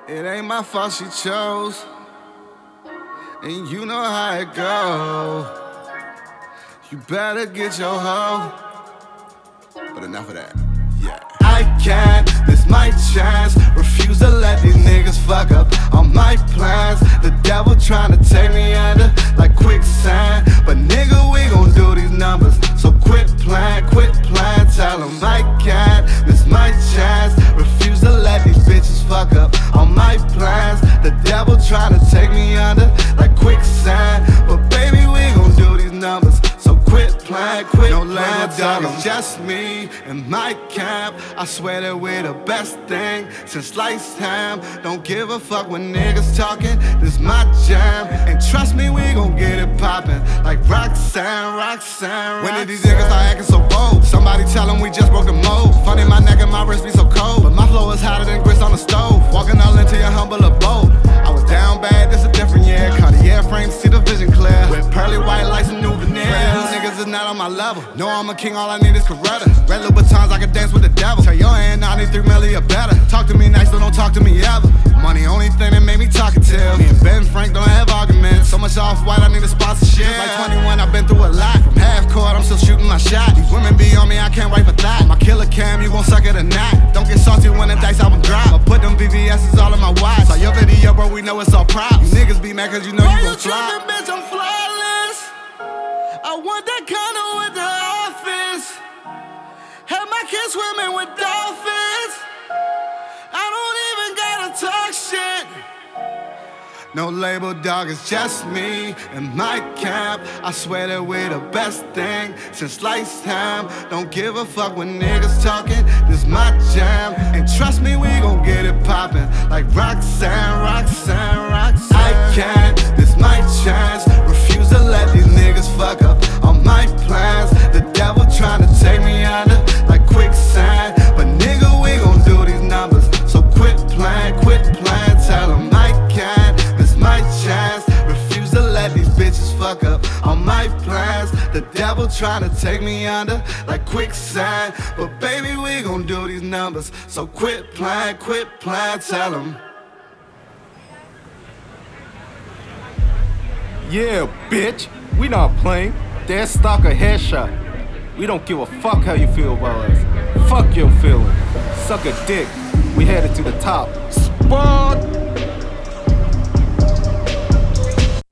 It ain't my fault she chose, and you know how it go. You better get your hoe. But enough of that, yeah. I can't, this my chance. Refuse to let these niggas fuck up on my plans. The devil tryna take me under like quicksand. But nigga, we gon' do these numbers. So quit playing. Tell them I can't, this my chance. Refuse to let these bitches fuck up on my plans. The devil tryna take me under like quicksand. But baby, we gon' do these numbers. So quit playing. No label dog, it's just me and my camp. I swear that we're the best thing since sliced ham. Don't give a fuck when niggas talking, this my jam. And trust me, we gon' get it poppin' like Roxanne. When did these niggas start acting so bold? Somebody tell them we just broke the mold. Funny my neck and my wrist be so cold, but my flow is hotter than grits on the stove. Walking all into your humble abode. I was down bad, this a different year. Cartier frames, see the vision clear. With pearly white lights and new veneers. These niggas is not on my level. No, I'm a king, all I need is Coretta. Red Louboutins, I can dance with the devil. Tell your hand 93 million or better. Talk to me nice, but don't talk to me ever. Money only thing that made me talkative. Me and Ben Frank don't have arguments. So much off-white, I need a sponsorship. Since like 21, I've been through a lot. From half court, I'm still shooting my shot. These women be on me, I can't wait for that. My killer cam, you gon' suck it or not. Don't get salty when the dice album drop. I put them VVS's all in my watch. Saw your video, bro, we know it's all props. You niggas be mad cause you know you gon' flop. Bitch, I'm flawless. I want that condo with the office. Have my kids swimming with dolphins. I don't even gotta talk shit. No label dog, it's just me and my camp. I swear that we're the best thing since sliced ham. Don't give a fuck when niggas talking, this my jam. And trust me, we gon' get it poppin' like Roxanne. I can't, this my chance. Refuse to let these niggas fuck up on my plans. The devil tryna take me under like quicksand. But nigga, we gon' do these numbers. So quit playing. Tell them I can't, this my chance. Refuse to let these bitches fuck up on my plans. The devil tryna take me under like quicksand. But baby, we gon' do these numbers. So quit playing. Tell them. Yeah, bitch, we not playing. That's stock a headshot. We don't give a fuck how you feel about us. Fuck your feeling. Suck a dick. We headed to the top. Spot.